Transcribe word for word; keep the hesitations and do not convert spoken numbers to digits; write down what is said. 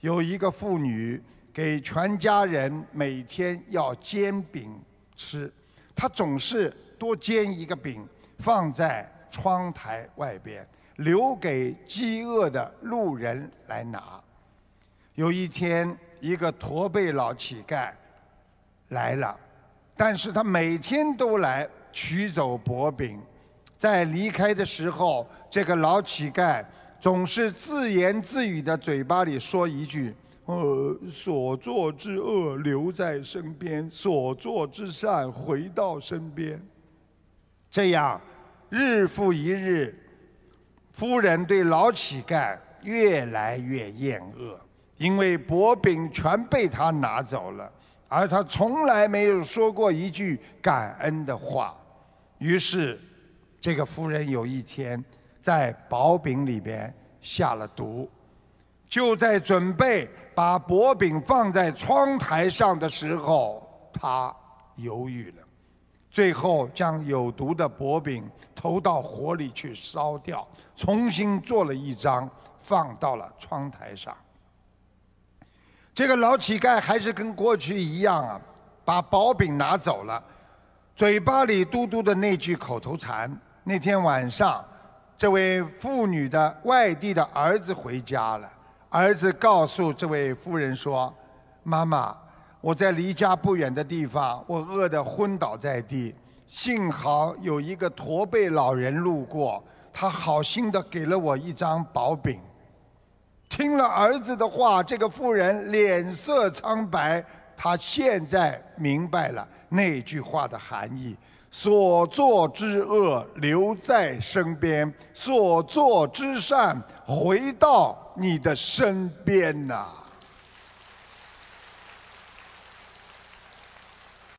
有一个妇女给全家人每天要煎饼吃，她总是多煎一个饼放在窗台外边，留给饥饿的路人来拿。有一天，一个驼背老乞丐来了，但是他每天都来取走薄饼。在离开的时候，这个老乞丐总是自言自语的嘴巴里说一句：呃，所做之恶留在身边，所做之善回到身边。这样，日复一日，夫人对老乞丐越来越厌恶，因为薄饼全被他拿走了，而他从来没有说过一句感恩的话。于是，这个夫人有一天在薄饼里边下了毒。就在准备把薄饼放在窗台上的时候，他犹豫了，最后将有毒的薄饼投到火里去烧掉，重新做了一张放到了窗台上。这个老乞丐还是跟过去一样啊，把薄饼拿走了，嘴巴里嘟嘟的那句口头禅。那天晚上，这位妇女的外地的儿子回家了。儿子告诉这位妇人说：“妈妈，我在离家不远的地方，我饿得昏倒在地，幸好有一个驼背老人路过，他好心的给了我一张薄饼。”听了儿子的话，这个妇人脸色苍白，她现在明白了那句话的含义。所作之恶留在身边，所作之善回到你的身边呐、啊。